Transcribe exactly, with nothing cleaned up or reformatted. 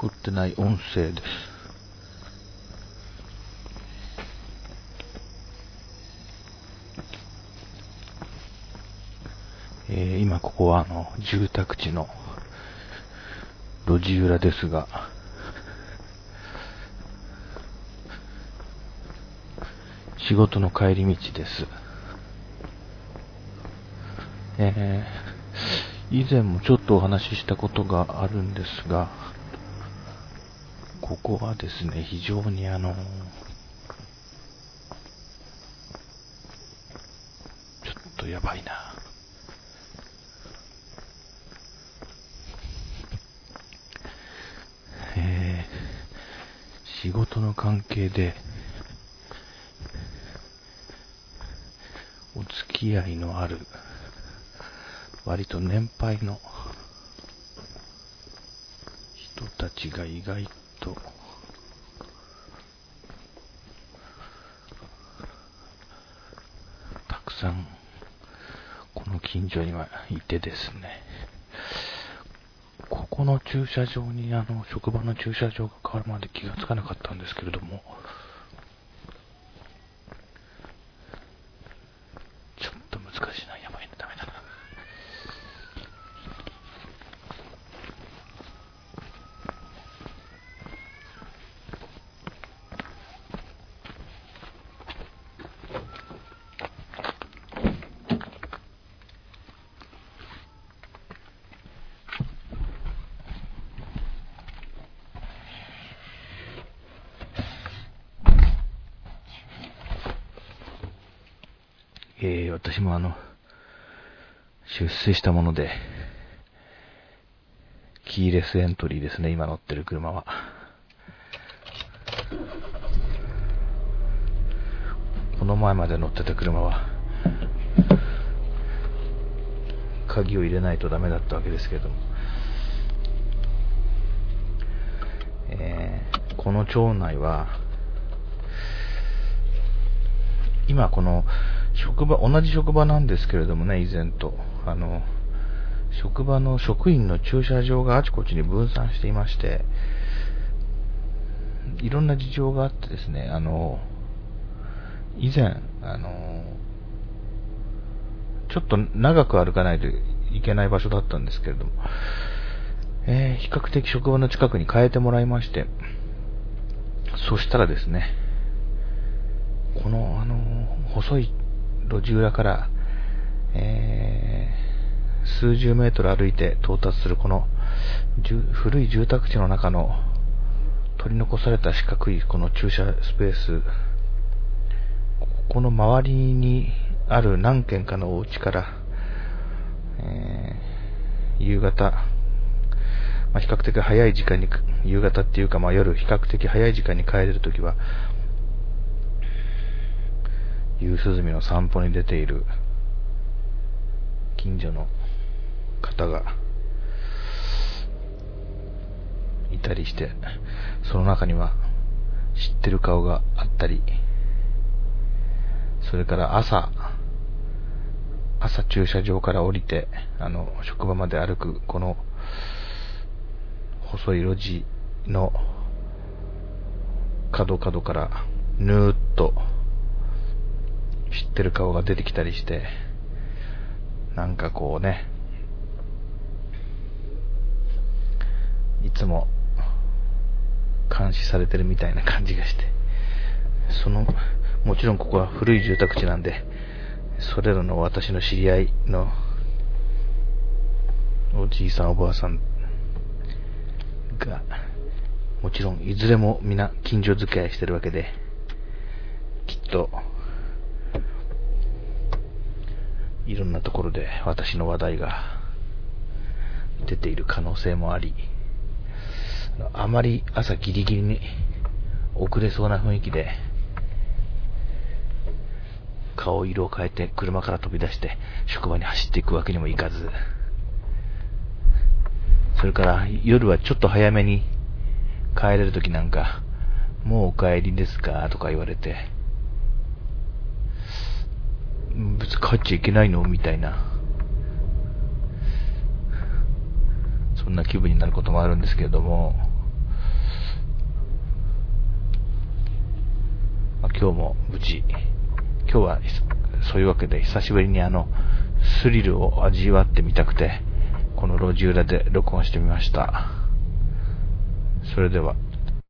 残ってない音声です。えー、今ここはあの住宅地の路地裏ですが、仕事の帰り道です。えー、以前もちょっとお話ししたことがあるんですが、ここはですね、非常にあの、ちょっとやばいな。えー、仕事の関係で、お付き合いのある、割と年配の人たちが意外とたくさんこの近所にはいてですね、ここの駐車場にあの職場の駐車場が変わるまで気がつかなかったんですけれども、ちょっと難しいな、やばいな、ダメだな。えー、私もあの出世したものでキーレスエントリーですね、今乗ってる車は。この前まで乗ってた車は鍵を入れないとダメだったわけですけれども、えー、この町内は今この職場、同じ職場なんですけれどもね、以前とあの職場の職員の駐車場があちこちに分散していまして、いろんな事情があってですね、あの以前あのちょっと長く歩かないといけない場所だったんですけれども、えー、比較的職場の近くに変えてもらいまして、そしたらですね、このあの細い路地裏から、えー、数十メートル歩いて到達するこの古い住宅地の中の取り残された四角いこの駐車スペース、この周りにある何軒かのお家から、えー、夕方、まあ、比較的早い時間に、夕方っていうか、まあ、夜比較的早い時間に帰れるときは夕涼みの散歩に出ている近所の方がいたりして、その中には知ってる顔があったり、それから朝朝駐車場から降りてあの職場まで歩くこの細い路地の角角からぬーっと知ってる顔が出てきたりして、なんかこうね、いつも監視されてるみたいな感じがして、そのもちろんここは古い住宅地なんで、それらの私の知り合いのおじいさんおばあさんがもちろんいずれも皆近所付き合いしてるわけで、きっといろんなところで私の話題が出ている可能性もあり、あまり朝ギリギリに遅れそうな雰囲気で顔色を変えて車から飛び出して職場に走っていくわけにもいかず、それから夜はちょっと早めに帰れるときなんか、もうお帰りですかとか言われて、別に帰っちゃいけないのみたいな、そんな気分になることもあるんですけれども、 今日も無事、今日はそういうわけで久しぶりにあのスリルを味わってみたくて、この路地裏で録音してみました。それでは。